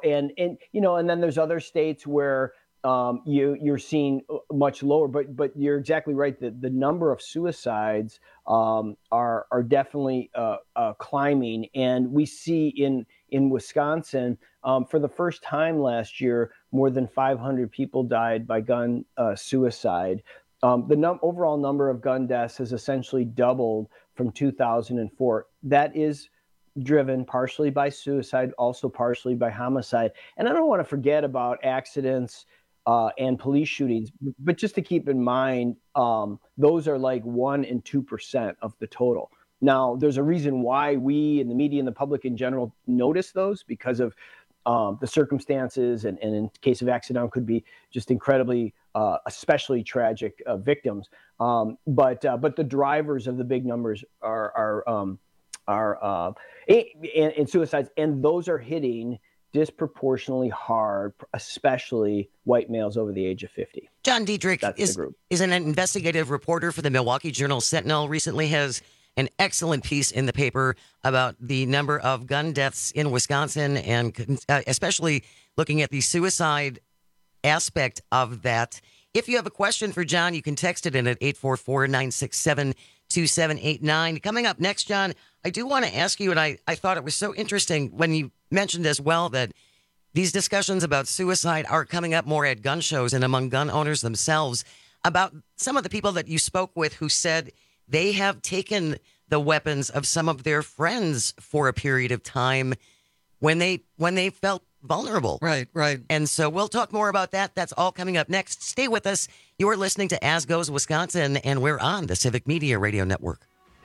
then there's other states where you're seeing much lower, but you're exactly right that the number of suicides are definitely climbing, and we see in Wisconsin for the first time last year, more than 500 people died by gun suicide. The overall number of gun deaths has essentially doubled from 2004. That is driven partially by suicide, also partially by homicide. And I don't want to forget about accidents and police shootings, but just to keep in mind, those are like 1% and 2% of the total. Now, there's a reason why we in the media and the public in general notice those, because of the circumstances, and in case of accident could be just incredibly, especially tragic victims. But the drivers of the big numbers are in suicides, and those are hitting disproportionately hard, especially white males over the age of 50. John Dietrich is an investigative reporter for the Milwaukee Journal-Sentinel. Recently has an excellent piece in the paper about the number of gun deaths in Wisconsin, and especially looking at the suicide aspect of that. If you have a question for John, you can text it in at 844-967-2789. Coming up next, John, I do want to ask you, and I thought it was so interesting when you mentioned as well that these discussions about suicide are coming up more at gun shows and among gun owners themselves, about some of the people that you spoke with who said they have taken the weapons of some of their friends for a period of time when they felt vulnerable. Right. And so we'll talk more about that. That's all coming up next. Stay with us. You're listening to As Goes Wisconsin, and we're on the Civic Media Radio Network.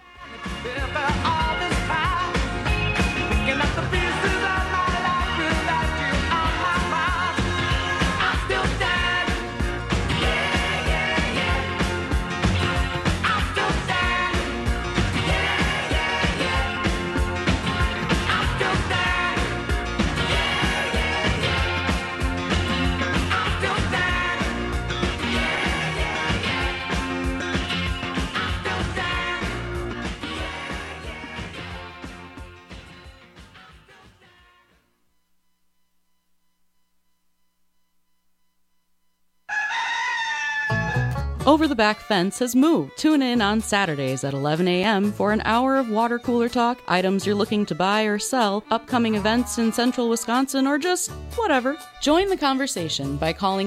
Over the Back Fence has moved. Tune in on Saturdays at 11 a.m. for an hour of water cooler talk, items you're looking to buy or sell, upcoming events in central Wisconsin, or just whatever. Join the conversation by calling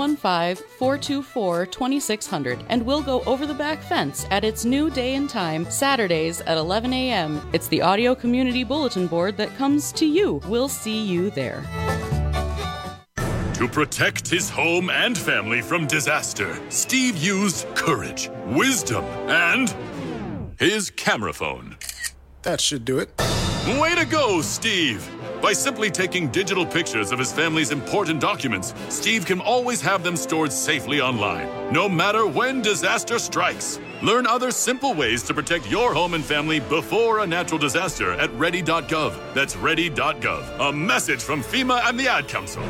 715-424-2600, and we'll go over the back fence at its new day and time, Saturdays at 11 a.m. It's the audio community bulletin board that comes to you. We'll see you there. To protect his home and family from disaster, Steve used courage, wisdom, and his camera phone. That should do it. Way to go, Steve! By simply taking digital pictures of his family's important documents, Steve can always have them stored safely online, no matter when disaster strikes. Learn other simple ways to protect your home and family before a natural disaster at ready.gov. That's ready.gov. A message from FEMA and the Ad Council.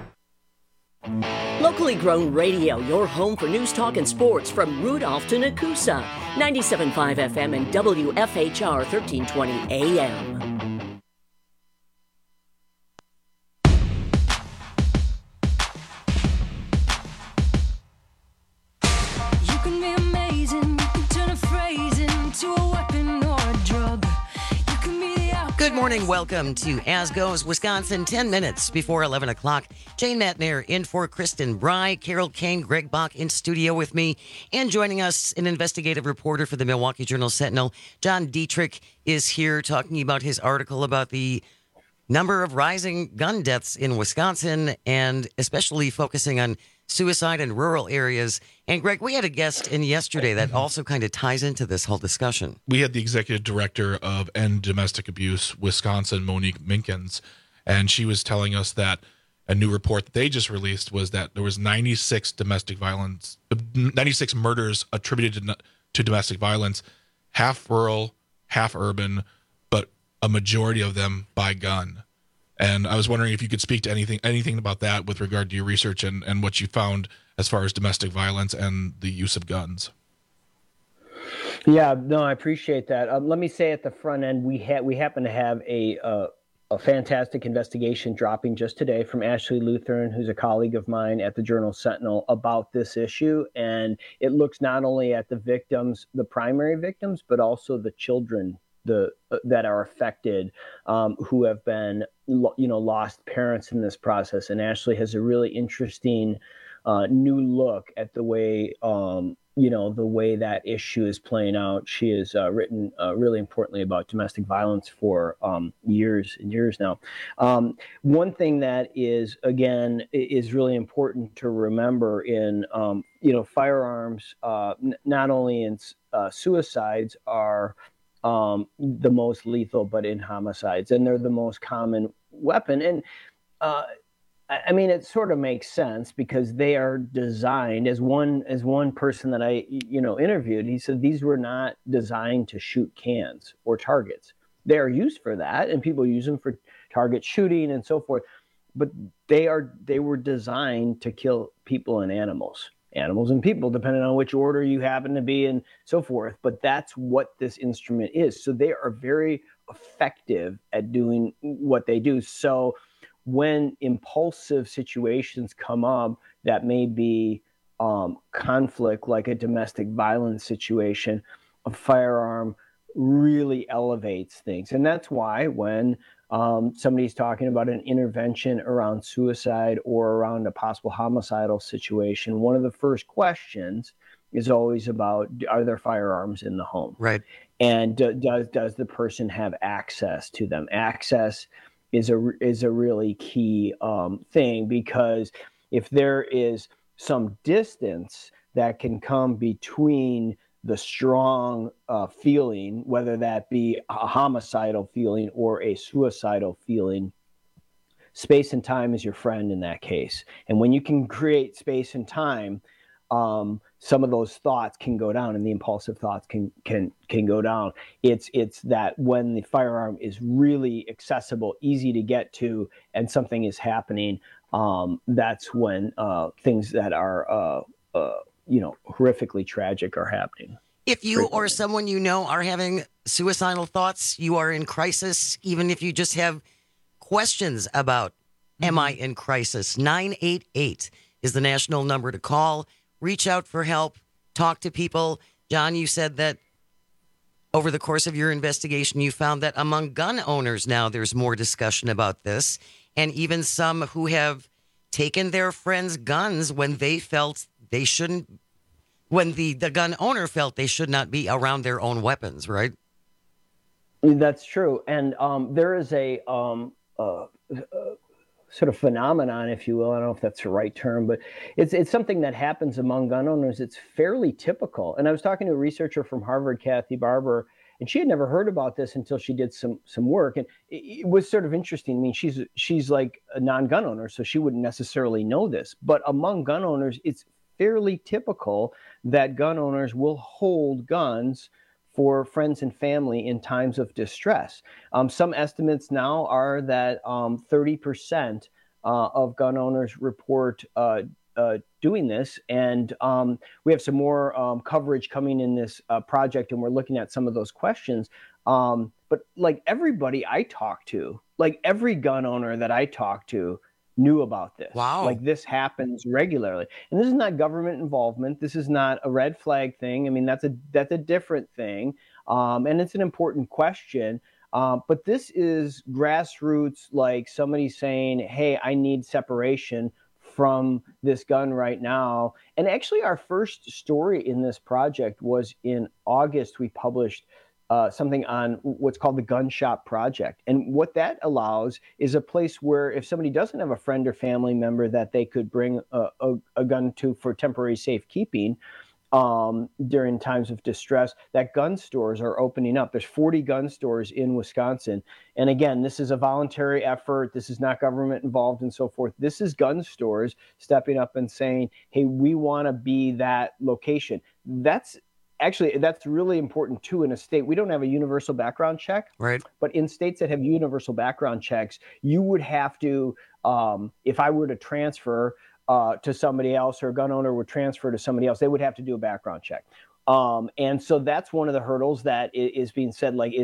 Locally grown radio, your home for news, talk, and sports from Rudolph to Nakusa. 97.5 FM and WFHR 1320 AM. Good morning. Welcome to As Goes Wisconsin, 10 minutes before 11 o'clock. Jane Matner in for Kristen Bry, Carol Kane, Greg Bach in studio with me, and joining us, an investigative reporter for the Milwaukee Journal-Sentinel. John Dietrich is here talking about his article about the number of rising gun deaths in Wisconsin, and especially focusing on suicide in rural areas. And Greg, we had a guest in yesterday that also kind of ties into this whole discussion. We had the executive director of End Domestic Abuse Wisconsin, Monique Minkins, and she was telling us that a new report that they just released was that there was 96 murders attributed to domestic violence, half rural, half urban, but a majority of them by gun. And I was wondering if you could speak to anything about that with regard to your research and what you found as far as domestic violence and the use of guns. Yeah, no, I appreciate that. Let me say at the front end, we happen to have a fantastic investigation dropping just today from Ashley Lutheran, who's a colleague of mine at the Journal-Sentinel, about this issue. And it looks not only at the victims, the primary victims, but also the children that are affected, who have been, lost parents in this process. And Ashley has a really interesting new look at the way, the way that issue is playing out. She has written really importantly about domestic violence for years and years now. One thing that is really important to remember in, firearms, not only in suicides are the most lethal, but in homicides, and they're the most common weapon. And it sort of makes sense because they are designed, as one person that I interviewed, he said these were not designed to shoot cans or targets. They are used for that, and people use them for target shooting and so forth. But they were designed to kill people and animals and people, depending on which order you happen to be and so forth. But that's what this instrument is. So they are very effective at doing what they do. So when impulsive situations come up that may be conflict, like a domestic violence situation, a firearm really elevates things. And that's why when somebody's talking about an intervention around suicide or around a possible homicidal situation, one of the first questions is always about, are there firearms in the home? Right. And does the person have access to them? Access is a really key thing, because if there is some distance that can come between the strong feeling, whether that be a homicidal feeling or a suicidal feeling, space and time is your friend in that case. And when you can create space and time, some of those thoughts can go down, and the impulsive thoughts can go down. It's that when the firearm is really accessible, easy to get to, and something is happening, that's when things that are horrifically tragic are happening. If you or someone you know are having suicidal thoughts, you are in crisis, even if you just have questions about, am I in crisis? 988 is the national number to call. Reach out for help. Talk to people. John, you said that over the course of your investigation, you found that among gun owners now there's more discussion about this, and even some who have taken their friends' guns when they felt they shouldn't, when the gun owner felt they should not be around their own weapons, right? That's true. And there is a sort of phenomenon, if you will. I don't know if that's the right term, but it's something that happens among gun owners. It's fairly typical. And I was talking to a researcher from Harvard, Kathy Barber, and she had never heard about this until she did some work. And it was sort of interesting. I mean, she's like a non-gun owner, so she wouldn't necessarily know this. But among gun owners, it's fairly typical that gun owners will hold guns for friends and family in times of distress. Some estimates now are that 30% of gun owners report doing this. And we have some more coverage coming in this project, and we're looking at some of those questions. But like everybody I talk to, like every gun owner that I talk to knew about this. Wow. Like this happens regularly. And this is not government involvement. This is not a red flag thing. I mean, that's a different thing. And it's an important question. But this is grassroots, like somebody saying, hey, I need separation from this gun right now. And actually our first story in this project was in August. We published something on what's called the Gun Shop Project. And what that allows is a place where if somebody doesn't have a friend or family member that they could bring a gun to for temporary safekeeping during times of distress, that gun stores are opening up. There's 40 gun stores in Wisconsin. And again, this is a voluntary effort. This is not government involved and so forth. This is gun stores stepping up and saying, hey, we want to be that location. That's really important too in a state. We don't have a universal background check, right? But in states that have universal background checks, you would have to, if I were to transfer to somebody else, or a gun owner would transfer to somebody else, they would have to do a background check. And so that's one of the hurdles that is being said. Like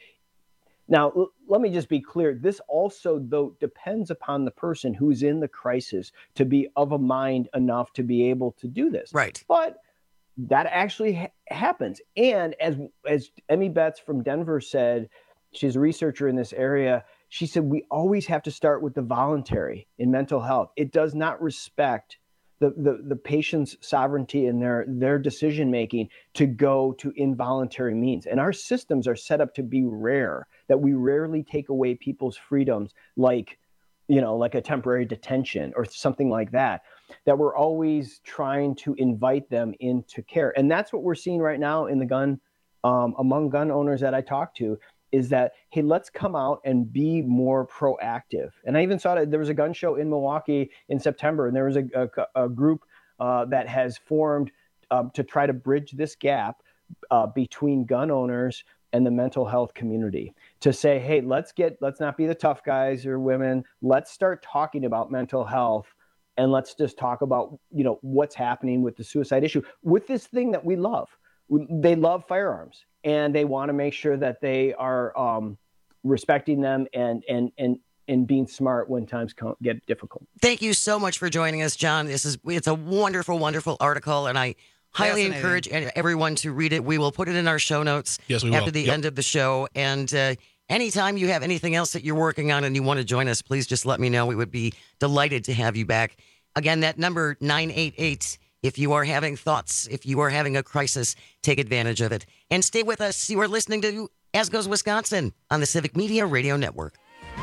now, let me just be clear. This also, though, depends upon the person who's in the crisis to be of a mind enough to be able to do this. Right. But that actually happens. And as Emmy Betts from Denver said, she's a researcher in this area, she said, we always have to start with the voluntary in mental health. It does not respect the patient's sovereignty and their decision-making to go to involuntary means. And our systems are set up to be rare, that we rarely take away people's freedoms like a temporary detention or something like that we're always trying to invite them into care. And that's what we're seeing right now in the gun, among gun owners that I talk to, is that, hey, let's come out and be more proactive. And I even saw that there was a gun show in Milwaukee in September, and there was a group that has formed to try to bridge this gap between gun owners and the mental health community, to say, hey, let's not be the tough guys or women. Let's start talking about mental health, and let's just talk about, what's happening with the suicide issue, with this thing that we love. They love firearms, and they want to make sure that they are respecting them and being smart when times get difficult. Thank you so much for joining us, John. It's a wonderful, wonderful article, and I highly encourage everyone to read it. We will put it in our show notes after the end of the show. And anytime you have anything else that you're working on and you want to join us, please just let me know. We would be delighted to have you back. Again, that number 988. If you are having thoughts, if you are having a crisis, take advantage of it. And stay with us. You are listening to As Goes Wisconsin on the Civic Media Radio Network.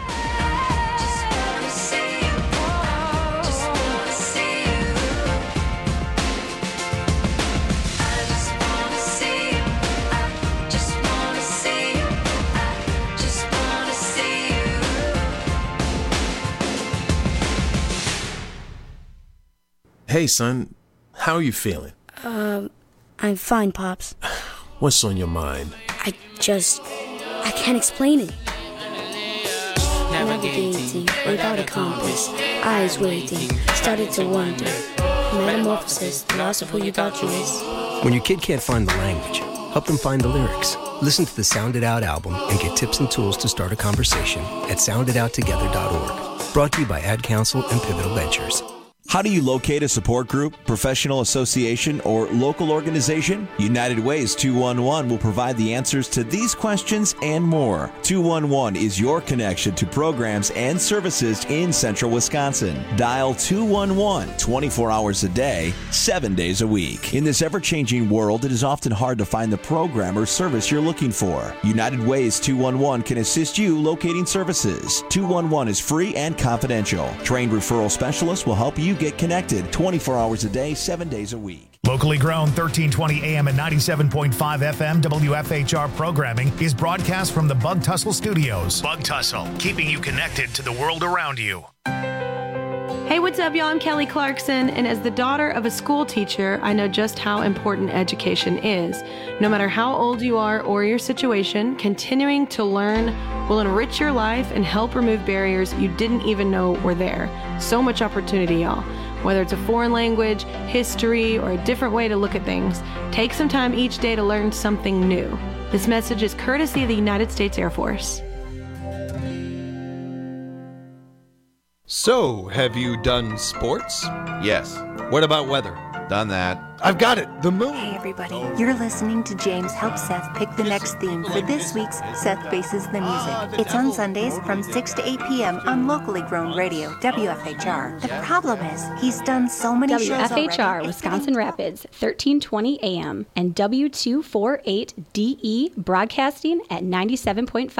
Hey, son, how are you feeling? I'm fine, Pops. What's on your mind? I can't explain it. Navigating without a compass, eyes waiting, started to wonder. Metamorphosis, the loss of who you thought you was. When your kid can't find the language, help them find the lyrics. Listen to the Sound It Out album and get tips and tools to start a conversation at sounditouttogether.org. Brought to you by Ad Council and Pivotal Ventures. How do you locate a support group, professional association, or local organization? United Ways 211 will provide the answers to these questions and more. 211 is your connection to programs and services in central Wisconsin. Dial 211 24 hours a day, 7 days a week. In this ever-changing world, it is often hard to find the program or service you're looking for. United Ways 211 can assist you locating services. 211 is free and confidential. Trained referral specialists will help you get connected 24 hours a day, 7 days a week. Locally grown 1320 AM and 97.5 FM WFHR programming is broadcast from the Bug Tussle Studios. Bug Tussle, keeping you connected to the world around you. Hey, what's up, y'all? I'm Kelly Clarkson, and as the daughter of a school teacher, I know just how important education is. No matter how old you are or your situation, continuing to learn will enrich your life and help remove barriers you didn't even know were there. So much opportunity, y'all. Whether it's a foreign language, history, or a different way to look at things, take some time each day to learn something new. This message is courtesy of the United States Air Force. So, have you done sports? Yes. What about weather? Done that. I've got it. The moon. Hey, everybody. You're listening to James help Seth pick the next theme for this week's Seth Faces the Music. It's on Sundays from 6 to 8 p.m. on locally grown radio, WFHR. The problem is, he's done so many shows already. WFHR, Wisconsin Rapids, 1320 AM, and W248DE broadcasting at 97.5